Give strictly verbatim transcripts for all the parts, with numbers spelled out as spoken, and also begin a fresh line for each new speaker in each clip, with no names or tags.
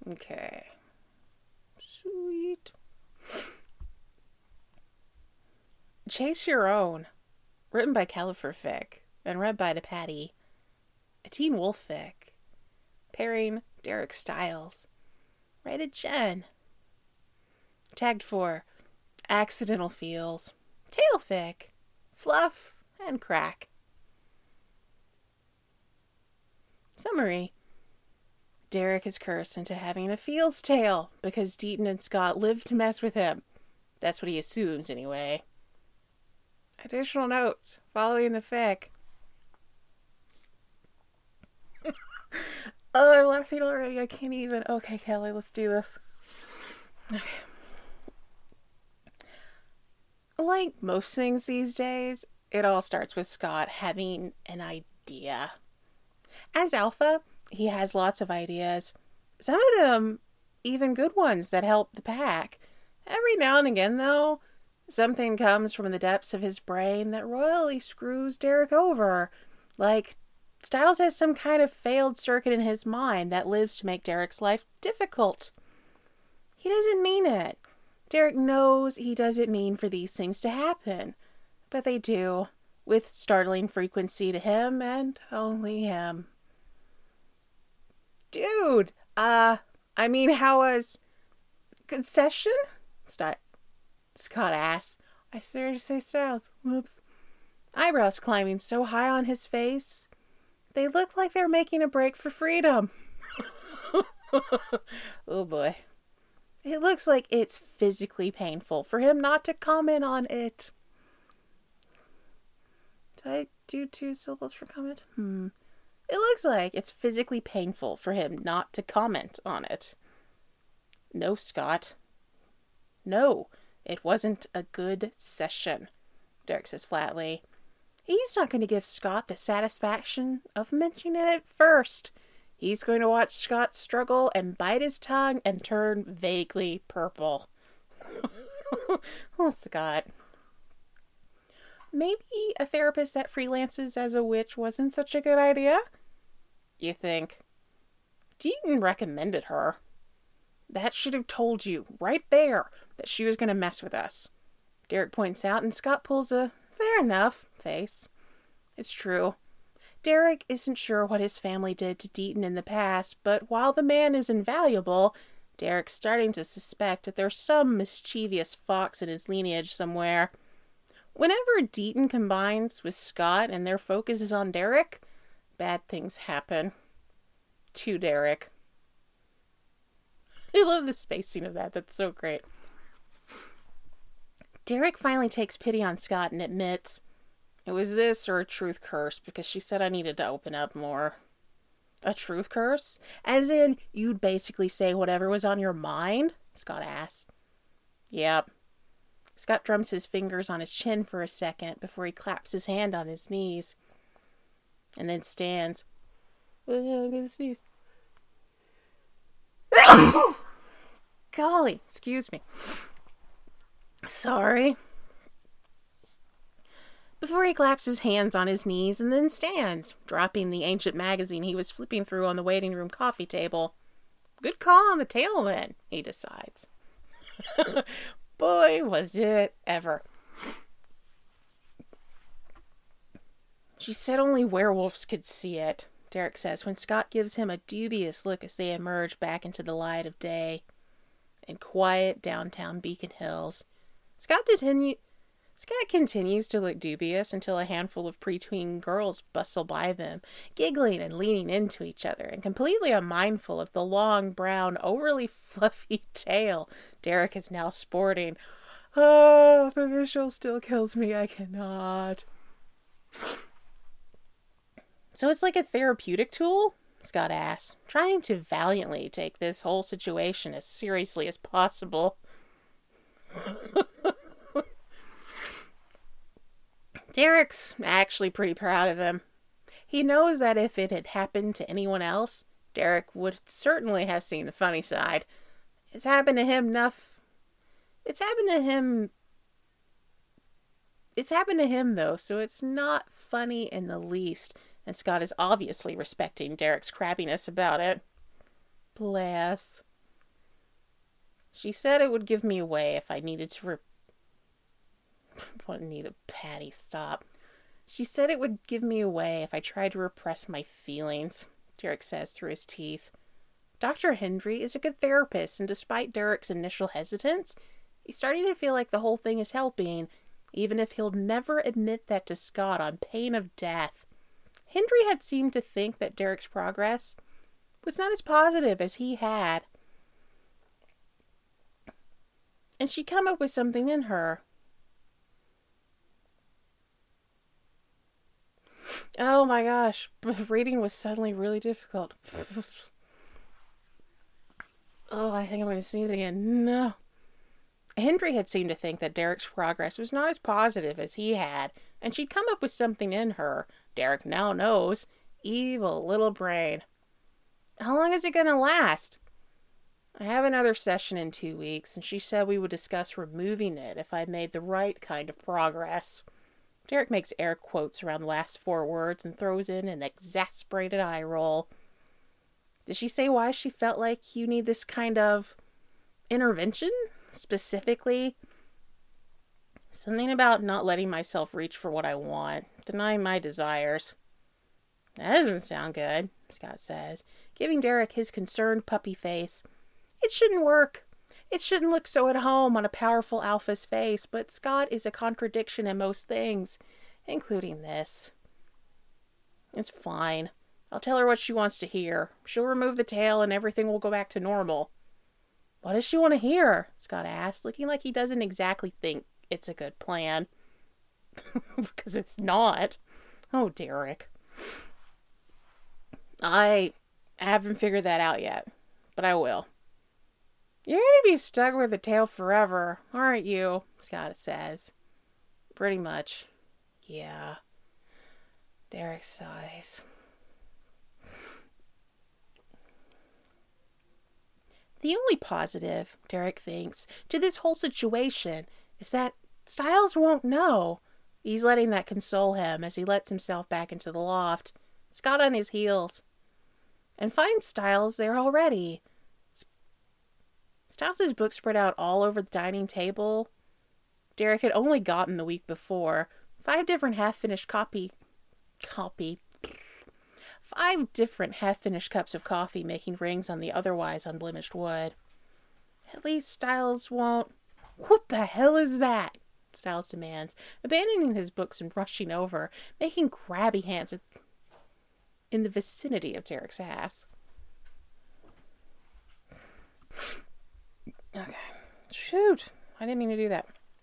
Okay. Sweet. Chase Your Own. Written by Califer Fick and read by the Patty. A Teen Wolf fic. Pairing Derek Stiles. Rated Jen. Tagged for Accidental Feels, Tail fic, Fluff, and Crack. Summary. Derek is cursed into having a feels tail because Deaton and Scott live to mess with him. That's what he assumes, anyway. Additional notes following the fic. Oh, I'm laughing already. I can't even. Okay, Kelly, let's do this. Okay. Like most things these days, it all starts with Scott having an idea. As Alpha, he has lots of ideas. Some of them even good ones that help the pack. Every now and again, though, something comes from the depths of his brain that royally screws Derek over. Like, Stiles has some kind of failed circuit in his mind that lives to make Derek's life difficult. He doesn't mean it. Derek knows he doesn't mean for these things to happen. But they do, with startling frequency to him and only him. Dude, uh, I mean, how was... concession? St- Scott asked. I started to say Stiles. Whoops. Eyebrows climbing so high on his face. They look like they're making a break for freedom. Oh boy. It looks like it's physically painful for him not to comment on it. Did I do two syllables for comment? Hmm. It looks like it's physically painful for him not to comment on it. No, Scott. No, it wasn't a good session, Derek says flatly. He's not going to give Scott the satisfaction of mentioning it first. He's going to watch Scott struggle and bite his tongue and turn vaguely purple. Oh, Scott. Maybe a therapist that freelances as a witch wasn't such a good idea? You think? Deaton recommended her. That should have told you, right there, that she was going to mess with us. Derek points out, and Scott pulls a fair enough face. It's true. Derek isn't sure what his family did to Deaton in the past, but while the man is invaluable, Derek's starting to suspect that there's some mischievous fox in his lineage somewhere. Whenever Deaton combines with Scott and their focus is on Derek, bad things happen. To Derek. I love the spacing of that. That's so great. Derek finally takes pity on Scott and admits, it was this or a truth curse because she said I needed to open up more. A truth curse? As in, you'd basically say whatever was on your mind? Scott asks. Yep. Scott drums his fingers on his chin for a second before he claps his hand on his knees. And then stands. Oh, I'm gonna sneeze. Golly, excuse me. Sorry. Before he claps his hands on his knees and then stands, dropping the ancient magazine he was flipping through on the waiting room coffee table. Good call on the tail then, he decides. Boy, was it ever. She said only werewolves could see it, Derek says when Scott gives him a dubious look as they emerge back into the light of day. In quiet downtown Beacon Hills, Scott continue, Scott continues to look dubious until a handful of preteen girls bustle by them, giggling and leaning into each other, and completely unmindful of the long, brown, overly fluffy tail Derek is now sporting. Oh, the visual still kills me. I cannot. So it's like a therapeutic tool? Scott asks, trying to valiantly take this whole situation as seriously as possible. Derek's actually pretty proud of him. He knows that if it had happened to anyone else, Derek would certainly have seen the funny side. It's happened to him enough. It's happened to him. It's happened to him, though, so it's not funny in the least. And Scott is obviously respecting Derek's crabbiness about it. Bless. She said it would give me away if I needed to re- what need a Patty stop. She said it would give me away if I tried to repress my feelings, Derek says through his teeth. Doctor Hendry is a good therapist, and despite Derek's initial hesitance, he's starting to feel like the whole thing is helping, even if he'll never admit that to Scott on pain of death. Hendry had seemed to think that Derek's progress was not as positive as he had, and she'd come up with something in her. Oh my gosh, reading was suddenly really difficult. Oh, I think I'm going to sneeze again. No. Hendry had seemed to think that Derek's progress was not as positive as he had, and she'd come up with something in her, Derek now knows, evil little brain. How long is it going to last? I have another session in two weeks, and she said we would discuss removing it if I made the right kind of progress. Derek makes air quotes around the last four words and throws in an exasperated eye roll. Did she say why she felt like you need this kind of intervention? Specifically, something about not letting myself reach for what I want, denying my desires. That doesn't sound good, Scott says, giving Derek his concerned puppy face. It shouldn't work. It shouldn't look so at home on a powerful alpha's face, but Scott is a contradiction in most things, including this. It's fine. I'll tell her what she wants to hear. She'll remove the tail and everything will go back to normal. What does she want to hear? Scott asked, looking like he doesn't exactly think it's a good plan. Because it's not. Oh, Derek. I haven't figured that out yet, but I will. You're going to be stuck with the tail forever, aren't you? Scott says. Pretty much. Yeah. Derek sighs. The only positive, Derek thinks, to this whole situation is that Stiles won't know. He's letting that console him as he lets himself back into the loft, Scott on his heels, and finds Stiles there already. Stiles' book spread out all over the dining table. Derek had only gotten the week before five different half-finished copy... Copy... Five different half-finished cups of coffee making rings on the otherwise unblemished wood. At least Stiles won't... What the hell is that? Stiles demands, abandoning his books and rushing over, making grabby hands in the vicinity of Derek's ass. Okay. Shoot. I didn't mean to do that.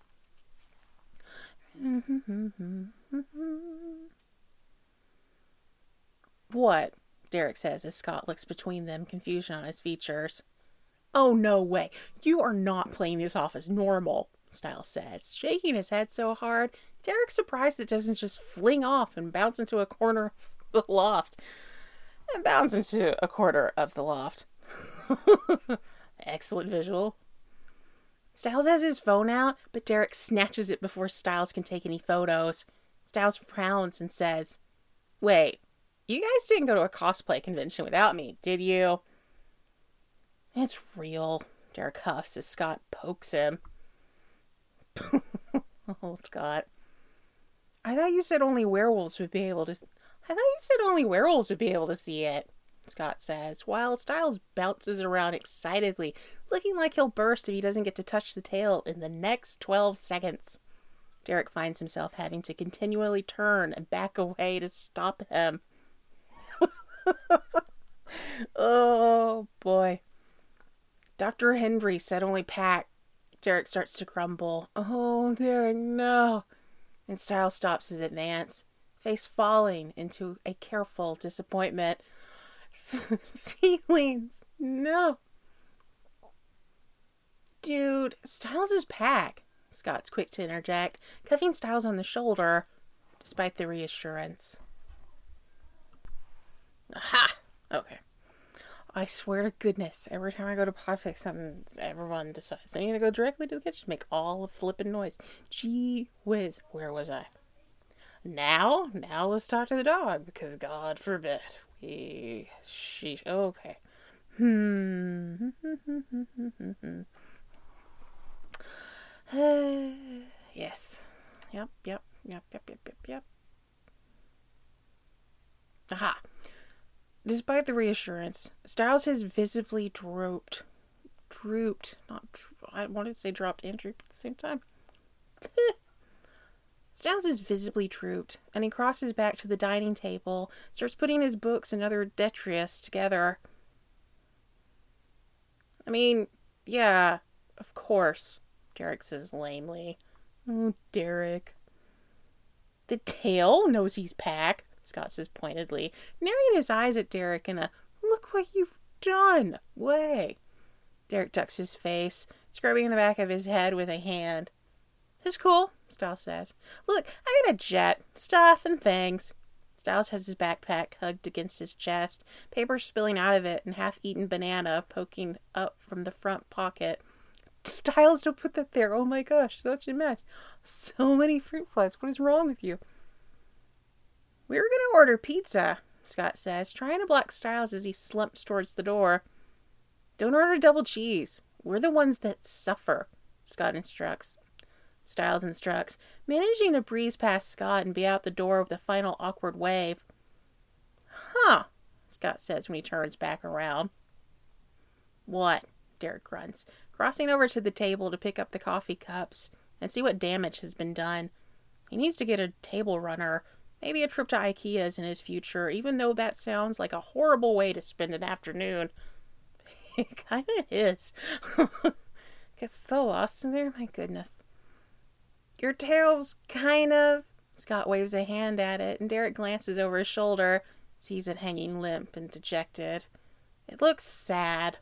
What? Derek says as Scott looks between them, confusion on his features. Oh, no way. You are not playing this off as normal, Stiles says, shaking his head so hard, Derek's surprised it doesn't just fling off and bounce into a corner of the loft. And bounce into a corner of the loft. Excellent visual. Stiles has his phone out, but Derek snatches it before Stiles can take any photos. Stiles frowns and says, Wait, you guys didn't go to a cosplay convention without me, did you? It's real, Derek huffs as Scott pokes him. Oh, Scott. I thought you said only werewolves would be able to... I thought you said only werewolves would be able to see it, Scott says, while Stiles bounces around excitedly, looking like he'll burst if he doesn't get to touch the tail in the next twelve seconds. Derek finds himself having to continually turn and back away to stop him. Oh, boy. Doctor Hendry said only Pat. Derek starts to grumble. Oh, Derek, no. And Stiles stops his advance, face falling into a careful disappointment. Feelings, no. Dude, Stiles is Pack. Scott's quick to interject, cuffing Stiles on the shoulder, despite the reassurance. Aha! Okay. I swear to goodness, every time I go to Podfix, something, everyone decides they need to go directly to the kitchen, make all the flippin' noise. Gee whiz, where was I? Now, now let's talk to the dog, because God forbid we, she, okay. Hmm. Yes. Yep, yep, yep, yep, yep, yep, yep. Aha. Despite the reassurance, Styles has visibly drooped. Drooped. Not, dro- I wanted to say dropped and drooped at the same time. Styles is visibly drooped, and he crosses back to the dining table, starts putting his books and other detritus together. I mean, yeah, of course, Derek says lamely. Oh, Derek. The tail knows he's Pac, Scott says pointedly, narrowing his eyes at Derek in a look what you've done way. Derek ducks his face, scrubbing the back of his head with a hand. It's cool, Styles says. Look, I got a jet, stuff and things. Styles has his backpack hugged against his chest, paper spilling out of it, and half-eaten banana poking up from the front pocket. Styles, don't put that there. Oh my gosh, such a mess. So many fruit flies. What is wrong with you? We were going to order pizza, Scott says, trying to block Styles as he slumps towards the door. Don't order double cheese. We're the ones that suffer, Scott instructs. Styles instructs, managing to breeze past Scott and be out the door with a final awkward wave. Huh, Scott says when he turns back around. What? Derek grunts, crossing over to the table to pick up the coffee cups and see what damage has been done. He needs to get a table runner, maybe a trip to IKEA's in his future, even though that sounds like a horrible way to spend an afternoon. It kind of is. Gets so lost in there, my goodness. Your tail's kind of... Scott waves a hand at it, and Derek glances over his shoulder, sees it hanging limp and dejected. It looks sad.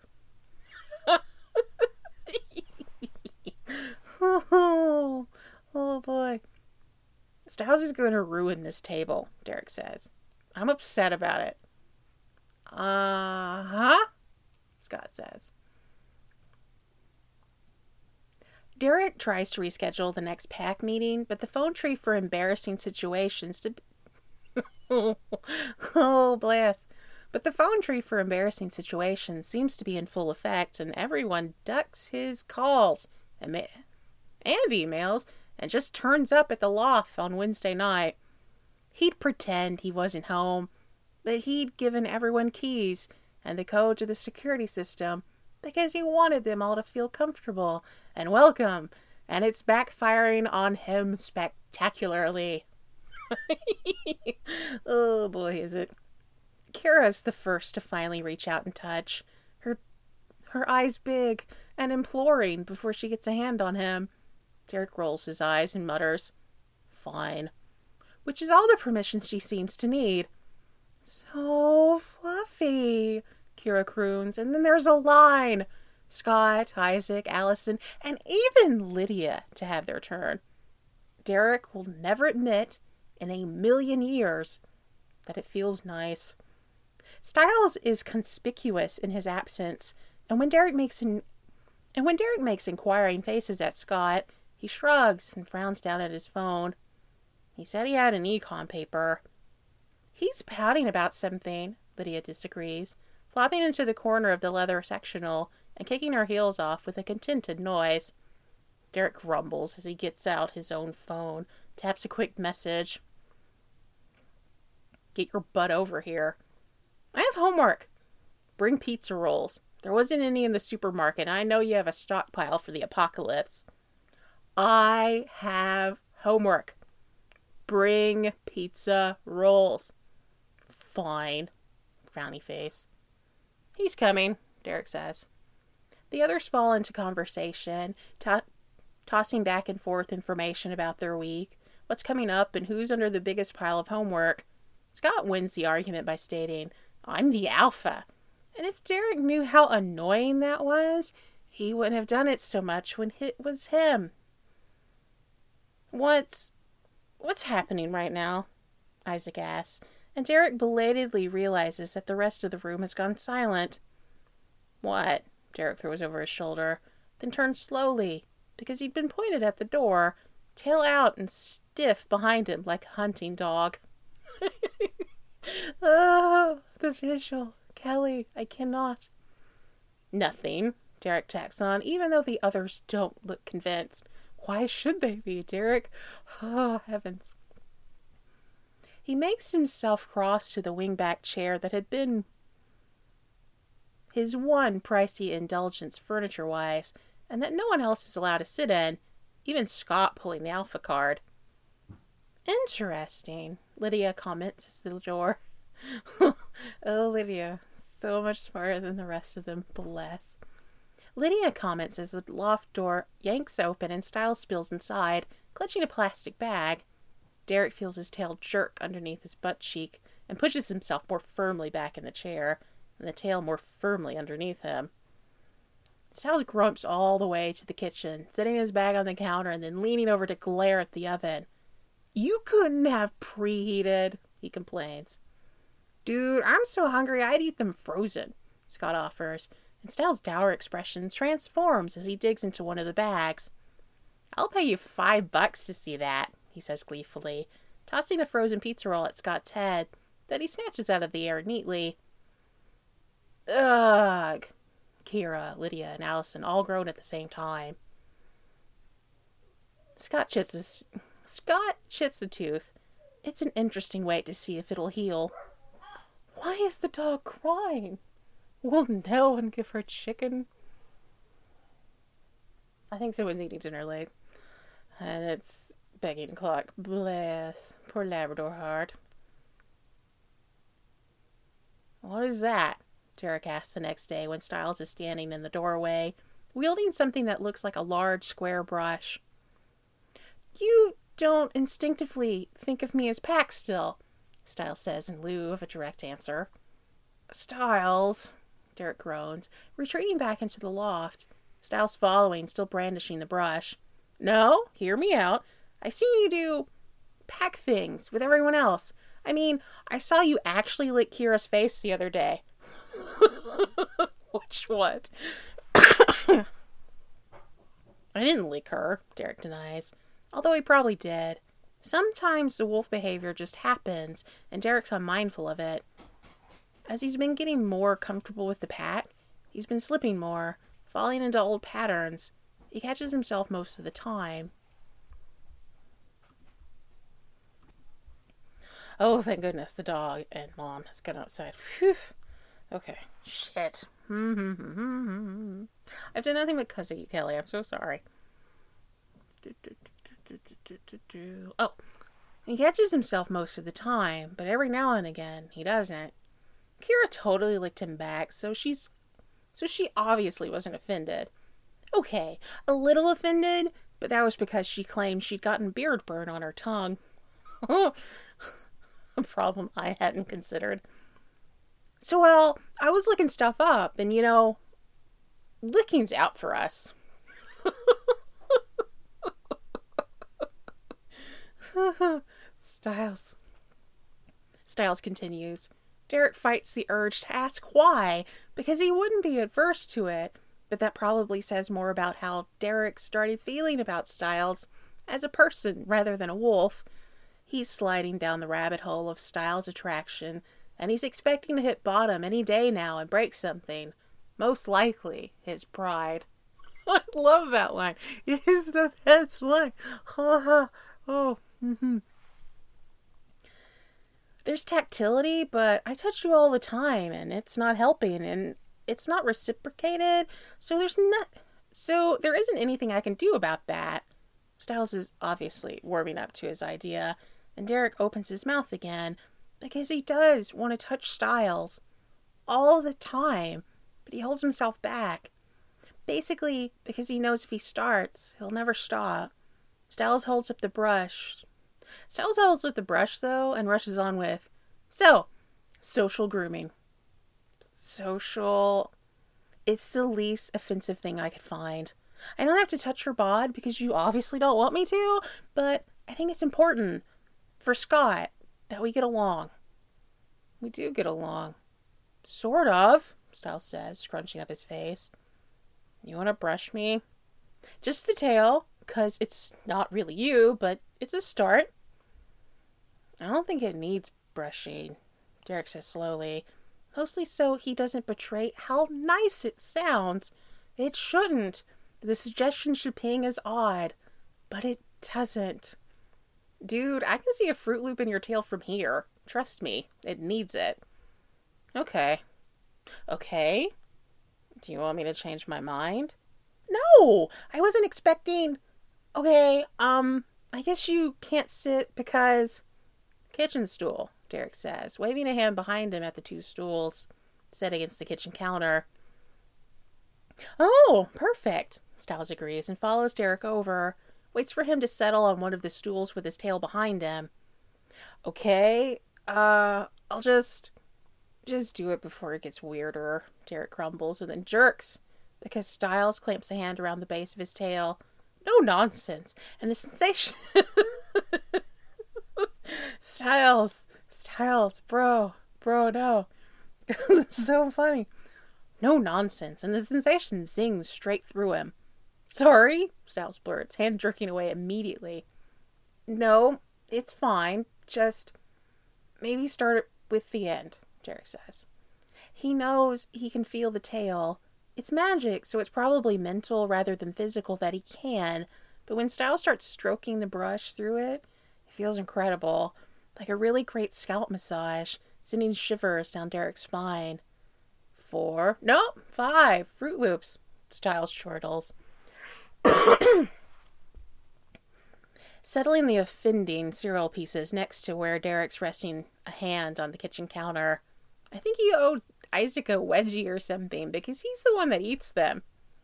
oh, oh boy. Styles is going to ruin this table, Derek says. I'm upset about it. Uh-huh, Scott says. Derek tries to reschedule the next PAC meeting, but the phone tree for embarrassing situations to... oh, bless. But the phone tree for embarrassing situations seems to be in full effect, and everyone ducks his calls and, ma- and emails and just turns up at the loft on Wednesday night. He'd pretend he wasn't home, but he'd given everyone keys and the code to the security system because he wanted them all to feel comfortable and welcome, and it's backfiring on him spectacularly. Oh boy, is it. Kara's the first to finally reach out and touch, her her eyes big and imploring before she gets a hand on him. Derek rolls his eyes and mutters, fine, which is all the permission she seems to need. So fluffy, Kara croons, and then there's a line. Scott, Isaac, Allison, and even Lydia to have their turn. Derek will never admit in a million years that it feels nice. Styles is conspicuous in his absence, and when Derek makes an, and when Derek makes inquiring faces at Scott, he shrugs and frowns down at his phone. He said he had an econ paper. He's pouting about something, Lydia disagrees, flopping into the corner of the leather sectional and kicking her heels off with a contented noise. Derek grumbles as he gets out his own phone, taps a quick message. Get your butt over here. I have homework. Bring pizza rolls. There wasn't any in the supermarket, and I know you have a stockpile for the apocalypse. I have homework. Bring pizza rolls. Fine. Frowny face. He's coming, Derek says. The others fall into conversation, to- tossing back and forth information about their week, what's coming up, and who's under the biggest pile of homework. Scott wins the argument by stating, I'm the alpha. And if Derek knew how annoying that was, he wouldn't have done it so much when it was him. What's... what's happening right now? Isaac asks, and Derek belatedly realizes that the rest of the room has gone silent. What? Derek throws over his shoulder, then turns slowly, because he'd been pointed at the door, tail out and stiff behind him like a hunting dog. Oh, the visual. Kelly, I cannot. Nothing, Derek tacks on, even though the others don't look convinced. Why should they be, Derek? Oh, heavens. He makes himself cross to the wingback chair that had been his one pricey indulgence furniture-wise, and that no one else is allowed to sit in, even Scott pulling the alpha card. Interesting, Lydia comments as the door. Oh, Lydia, so much smarter than the rest of them, bless. Lydia comments as the loft door yanks open and Styles spills inside, clutching a plastic bag. Derek feels his tail jerk underneath his butt cheek and pushes himself more firmly back in the chair, and the tail more firmly underneath him. Styles grumps all the way to the kitchen, setting his bag on the counter and then leaning over to glare at the oven. You couldn't have preheated, he complains. Dude, I'm so hungry I'd eat them frozen, Scott offers, and Styles' dour expression transforms as he digs into one of the bags. I'll pay you five bucks to see that, he says gleefully, tossing a frozen pizza roll at Scott's head that he snatches out of the air neatly. Ugh! Kira, Lydia, and Allison all groan at the same time. Scott chips his... Scott chips the tooth. It's an interesting way to see if it'll heal. Why is the dog crying? Will no one give her chicken? I think someone's eating dinner late. And it's begging o'clock. Bless. Poor Labrador heart. What is that? Derek asks the next day when Styles is standing in the doorway, wielding something that looks like a large square brush. You don't instinctively think of me as Pax still, Styles says in lieu of a direct answer. Styles, Derek groans, retreating back into the loft, Styles following, still brandishing the brush. No, hear me out. I've seen you do Pack things with everyone else. I mean, I saw you actually lick Kira's face the other day. Which what? I didn't lick her, Derek denies, although he probably did. Sometimes the wolf behavior just happens, and Derek's unmindful of it. As he's been getting more comfortable with the pack, he's been slipping more, falling into old patterns. He catches himself most of the time. Oh, thank goodness, the dog and Mom has gone outside. Phew. Okay. Shit. I've done nothing but cuss at you, Kelly. I'm so sorry. Oh. He catches himself most of the time, but every now and again, he doesn't. Kira totally licked him back, so she's... So she obviously wasn't offended. Okay, a little offended, but that was because she claimed she'd gotten beard burn on her tongue. A problem I hadn't considered. So, well, I was looking stuff up, and, you know, licking's out for us. Styles. Styles continues. Derek fights the urge to ask why, because he wouldn't be adverse to it, but that probably says more about how Derek started feeling about Styles as a person rather than a wolf. He's sliding down the rabbit hole of Styles' attraction, and he's expecting to hit bottom any day now and break something. Most likely, his pride. I love that line. It is the best line. Oh, oh. Mm-hmm. There's tactility, but I touch you all the time, and it's not helping, and it's not reciprocated, so there's not... So there isn't anything I can do about that. Styles is obviously warming up to his idea, and Derek opens his mouth again, because he does want to touch Styles all the time, but he holds himself back. Basically, because he knows if he starts, he'll never stop. Styles holds up the brush. Styles holds up the brush, though, and rushes on with, So, social grooming. Social... It's the least offensive thing I could find. I don't have to touch your bod because you obviously don't want me to, but I think it's important for Scott that we get along. We do get along. Sort of, Styles says, scrunching up his face. You want to brush me? Just the tail, because it's not really you, but it's a start. I don't think it needs brushing, Derek says slowly, mostly so he doesn't betray how nice it sounds. It shouldn't. The suggestion should ping as odd. but it doesn't. Dude, I can see a Fruit Loop in your tail from here. Trust me, it needs it. Okay. Okay. Do you want me to change my mind? No! I wasn't expecting... Okay, um, I guess you can't sit because... Kitchen stool, Derek says, waving a hand behind him at the two stools set against the kitchen counter. Oh, perfect, Stiles agrees and follows Derek over, waits for him to settle on one of the stools with his tail behind him. Okay, uh, I'll just... Just do it before it gets weirder, Derek grumbles and then jerks because Stiles clamps a hand around the base of his tail. No nonsense. And the sensation... Stiles, Stiles, bro, bro, no. It's so funny. No nonsense. And the sensation zings straight through him. Sorry, Stiles blurts, hand jerking away immediately. No, it's fine. Just maybe start it with the end, Derek says. He knows he can feel the tail. It's magic, so it's probably mental rather than physical that he can. But when Stiles starts stroking the brush through it, it feels incredible. Like a really great scalp massage, sending shivers down Derek's spine. Four, no, five, Fruit Loops, Stiles chortles. Settling the offending cereal pieces next to where Derek's resting a hand on the kitchen counter. I think he owed Isaac a wedgie or something because he's the one that eats them.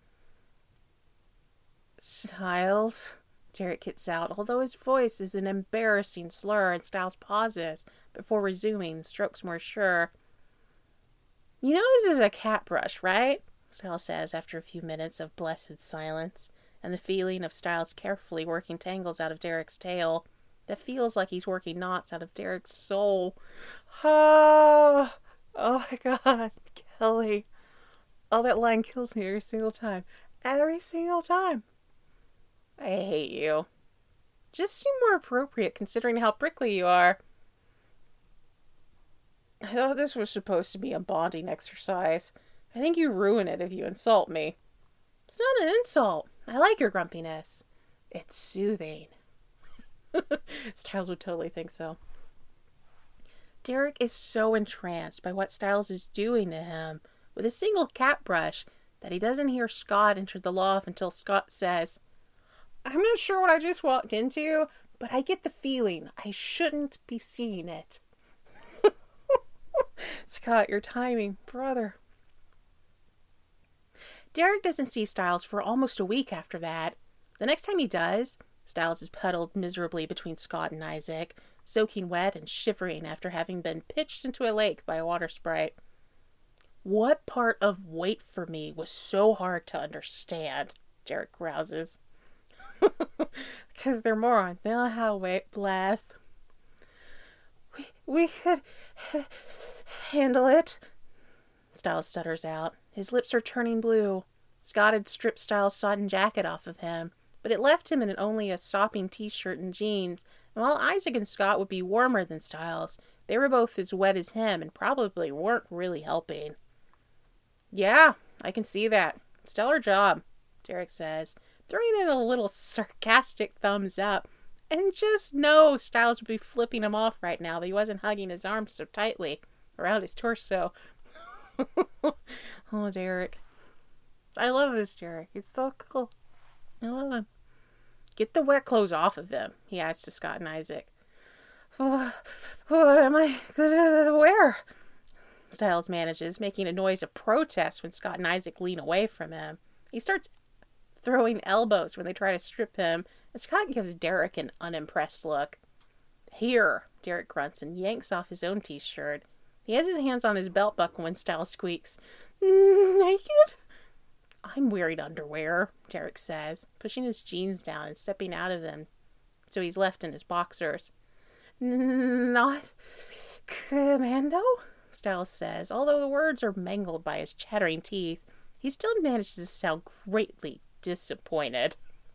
Stiles, Derek gets out, although his voice is an embarrassing slur and Stiles pauses before resuming, strokes more sure. You know this is a cat brush, right? Stiles says after a few minutes of blessed silence, and the feeling of Stiles carefully working tangles out of Derek's tail that feels like he's working knots out of Derek's soul. Oh, oh my God, Kelly. Oh, that line kills me every single time. Every single time. I hate you. Just seem more appropriate considering how prickly you are. I thought this was supposed to be a bonding exercise. I think you ruin it if you insult me. It's not an insult. I like your grumpiness. It's soothing. Stiles would totally think so. Derek is so entranced by what Stiles is doing to him with a single cat brush that he doesn't hear Scott enter the loft until Scott says, I'm not sure what I just walked into, but I get the feeling I shouldn't be seeing it. Scott, your timing, brother. Derek doesn't see Stiles for almost a week after that. The next time he does, Stiles is puddled miserably between Scott and Isaac, soaking wet and shivering after having been pitched into a lake by a water sprite. What part of wait for me was so hard to understand? Derek rouses. Because they're morons. They don't know how to wait. Bless. We, we could handle it. Stiles stutters out. His lips are turning blue. Scott had stripped Stiles' sodden jacket off of him, but it left him in only a sopping t-shirt and jeans, and while Isaac and Scott would be warmer than Stiles, they were both as wet as him and probably weren't really helping. Yeah, I can see that. Stellar job, Derek says, throwing in a little sarcastic thumbs up, and just know Stiles would be flipping him off right now that he wasn't hugging his arms so tightly around his torso. Oh, Derek. I love this Derek. It's so cool. I love him. Get the wet clothes off of them, he adds to Scott and Isaac. Oh, what am I gonna wear? Stiles manages, making a noise of protest when Scott and Isaac lean away from him. He starts throwing elbows when they try to strip him, and Scott gives Derek an unimpressed look. Here, Derek grunts and yanks off his own t-shirt. He has his hands on his belt buckle when Stiles squeaks, naked? I'm wearing underwear, Derek says, pushing his jeans down and stepping out of them, so he's left in his boxers. Not commando? Stiles says, although the words are mangled by his chattering teeth. He still manages to sound greatly disappointed.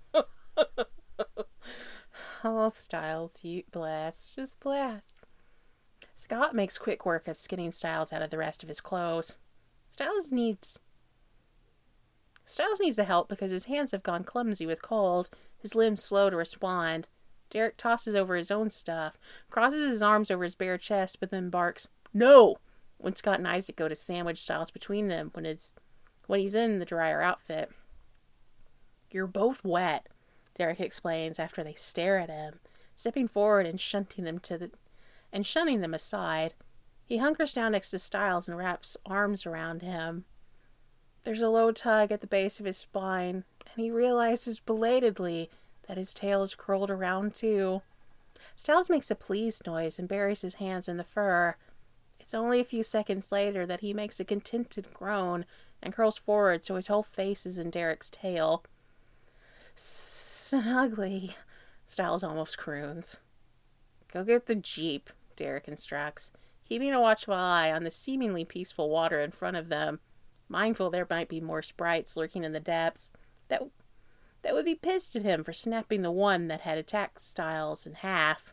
Oh, Stiles, you blast. Just blast. Scott makes quick work of skinning Stiles out of the rest of his clothes. Stiles needs... Stiles needs the help because his hands have gone clumsy with cold. his limbs slow to respond. Derek tosses over his own stuff, crosses his arms over his bare chest, but then barks, "No!" when Scott and Isaac go to sandwich Styles between them when it's when he's in the drier outfit. "You're both wet," Derek explains after they stare at him, stepping forward and shunting them to the and shunning them aside. He hunkers down next to Styles and wraps arms around him. There's a low tug at the base of his spine, and he realizes belatedly that his tail is curled around too. Styles makes a pleased noise and buries his hands in the fur. It's only a few seconds later that he makes a contented groan and curls forward so his whole face is in Derek's tail. "Snuggly," Styles almost croons. "Go get the Jeep," Derek instructs, keeping a watchful eye on the seemingly peaceful water in front of them, mindful there might be more sprites lurking in the depths that that would be pissed at him for snapping the one that had attacked Styles in half.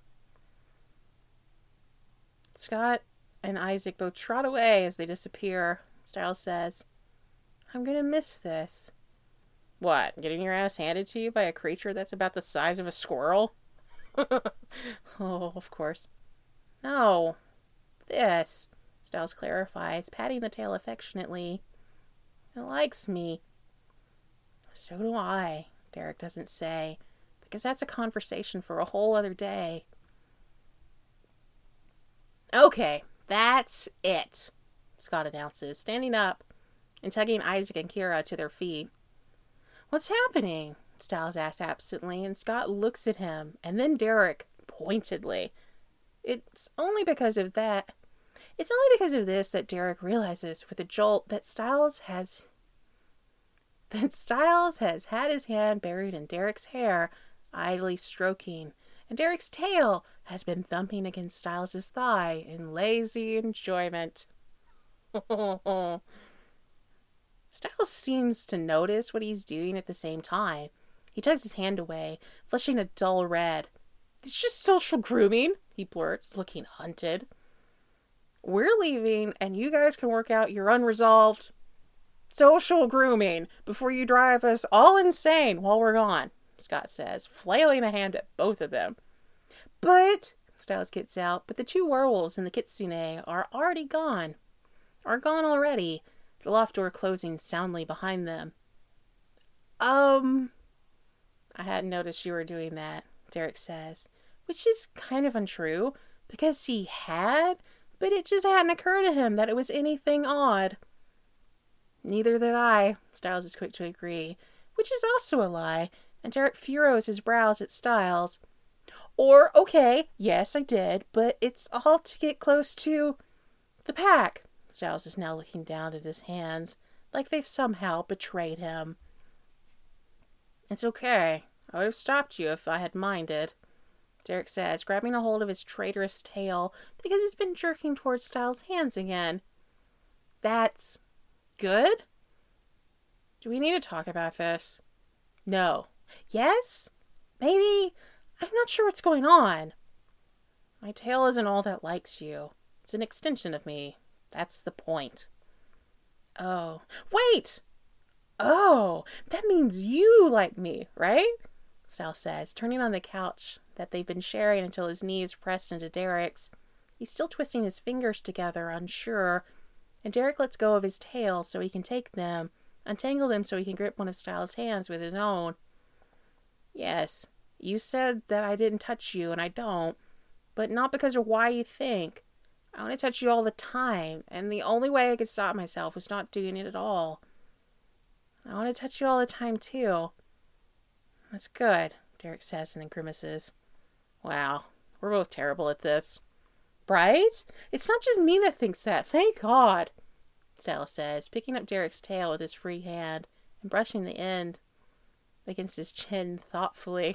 Scott and Isaac both trot away as they disappear. Styles says, "I'm gonna miss this." "What, getting your ass handed to you by a creature that's about the size of a squirrel?" "Oh, of course." "No, this," Styles clarifies, patting the tail affectionately. "It likes me." "So do I," Derek doesn't say, because that's a conversation for a whole other day. "Okay, that's it," Scott announces, standing up and tugging Isaac and Kira to their feet. "What's happening?" Styles asks absently, and Scott looks at him, and then Derek pointedly. It's only because of that. It's only because of this that Derek realizes with a jolt that Styles has that Styles has had his hand buried in Derek's hair, idly stroking, and Derek's tail has been thumping against Styles' thigh in lazy enjoyment. Styles seems to notice what he's doing at the same time. He tugs his hand away, flushing a dull red. "It's just social grooming," he blurts, looking hunted. "We're leaving, and you guys can work out your unresolved social grooming before you drive us all insane while we're gone," Scott says, flailing a hand at both of them. "But," Styles gets out, "but the two werewolves and the kitsune are already gone. Are gone already," the loft door closing soundly behind them. Um, I hadn't noticed you were doing that," Derek says, which is kind of untrue, because he had, but it just hadn't occurred to him that it was anything odd. "Neither did I," Styles is quick to agree, which is also a lie, and Derek furrows his brows at Styles. "Or, okay, yes, I did, but it's all to get close to the pack." Styles is now looking down at his hands, like they've somehow betrayed him. "It's okay. I would have stopped you if I had minded," Derek says, grabbing a hold of his traitorous tail because he's been jerking towards Styles' hands again. "That's good? Do we need to talk about this?" "No." "Yes? Maybe? I'm not sure what's going on." "My tail isn't all that likes you. It's an extension of me. That's the point." "Oh. Wait! Oh, that means you like me, right?" Styles says, turning on the couch that they've been sharing until his knees pressed into Derek's. He's still twisting his fingers together, unsure, and Derek lets go of his tail so he can take them, untangle them so he can grip one of Styles' hands with his own. "Yes, you said that I didn't touch you, and I don't, but not because of why you think. I want to touch you all the time, and the only way I could stop myself was not doing it at all. I want to touch you all the time, too." "That's good," Derek says, and then grimaces. "Wow, we're both terrible at this." "Right? It's not just me that thinks that, thank God," Styles says, picking up Derek's tail with his free hand and brushing the end against his chin thoughtfully.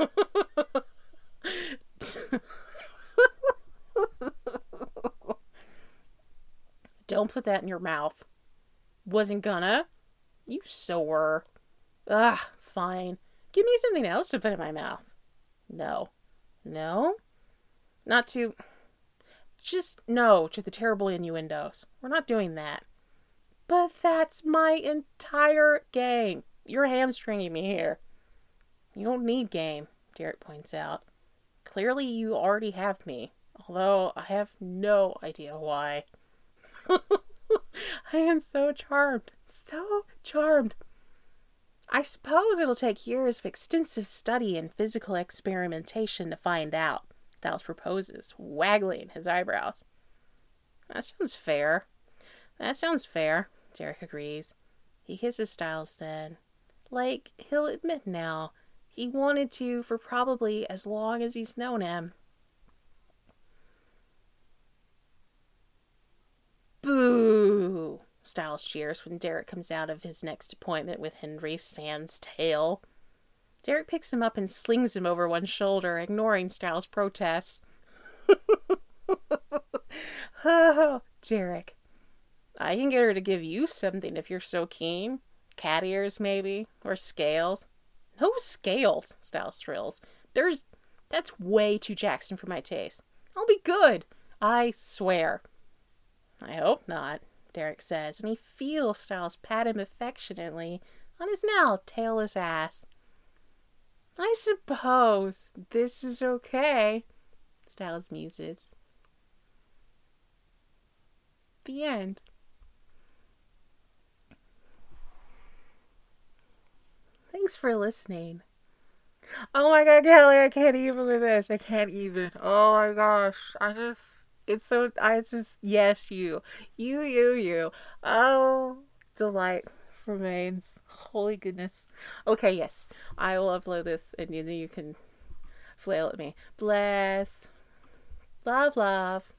"Don't put that in your mouth." "Wasn't gonna." "You so were." "Ugh, fine. Give me something else to put in my mouth." "No." "No?" "Not to... Just no to the terrible innuendos. We're not doing that." "But that's my entire game. You're hamstringing me here." You don't need game, Derek points out. Clearly you already have me, although I have no idea why. I am so charmed. So charmed. I suppose it'll take years of extensive study and physical experimentation to find out, Styles proposes, waggling his eyebrows. That sounds fair. That sounds fair, Derek agrees. He kisses Styles then. Like, he'll admit now, he wanted to for probably as long as he's known him. Boo! Styles cheers when Derek comes out of his next appointment with Henry sans tail. Derek picks him up and slings him over one shoulder, ignoring Styles' protests. Oh, Derek. I can get her to give you something if you're so keen. Cat ears, maybe? Or scales? No scales, Styles thrills. There's... That's way too Jackson for my taste. I'll be good. I swear. I hope not, Derek says, and he feels Styles pat him affectionately on his now tailless ass. I suppose this is okay, Styles muses. The end. Thanks for listening. Oh my god, Kelly, I can't even with this. I can't even. Oh my gosh. I just, it's so, I just, yes, you. You, you, you. Oh, delight remains. Holy goodness. Okay, yes. I will upload this and then you can flail at me. Bless. Love, love.